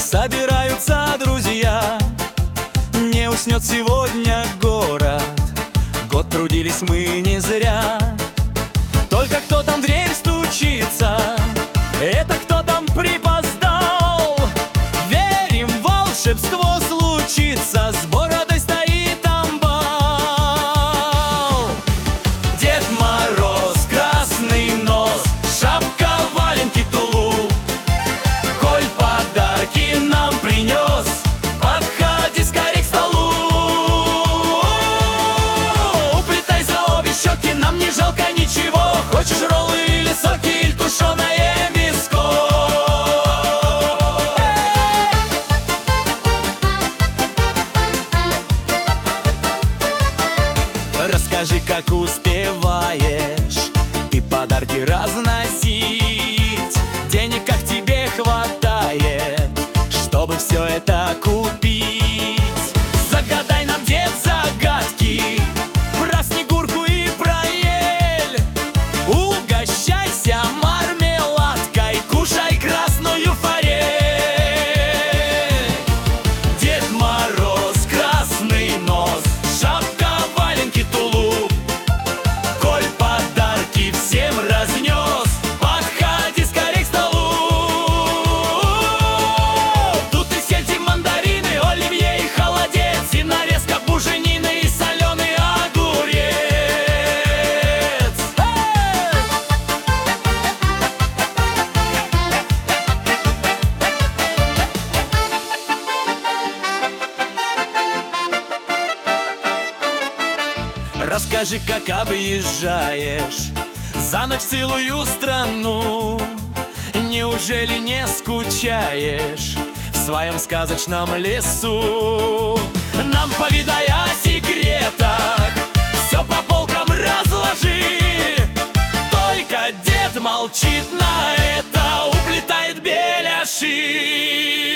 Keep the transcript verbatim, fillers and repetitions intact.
собираются друзья. Не уснет сегодня город, год трудились мы не зря. Только кто там в дверь стучится? Это кто там припоздал? Верим, волшебство случится, с бородой стоит амбал. Дед Мороз, красный нос, шапка, валенки, тулуп. Коль подарки нам принес, подходи скорей к столу. Уплетай за обе щеки, нам не жалко ничего. Хочешь роллы или соки, или тушеное мяско? Расскажи, как успеваешь ты подарки разносить. Денег как тебе хватает, чтобы все это купить? Загадай нам, дед, загадки про Снегурку и про ель. Угощайся мармеладкой, кушай красную форель. Дед Мороз, красный нос, шапка, валенки, тулуп. Коль подарки всем разнес, подходи скорей к столу. Тут и сельдь, и мандарины, оливье и холодец, и нарезка буженины, и соленый огурец. Расскажи, как объезжаешь за ночь целую страну. Неужели не скучаешь в своем сказочном лесу? Нам поведай о секретах, все по полкам разложи. Только дед молчит на это, уплетает беляши.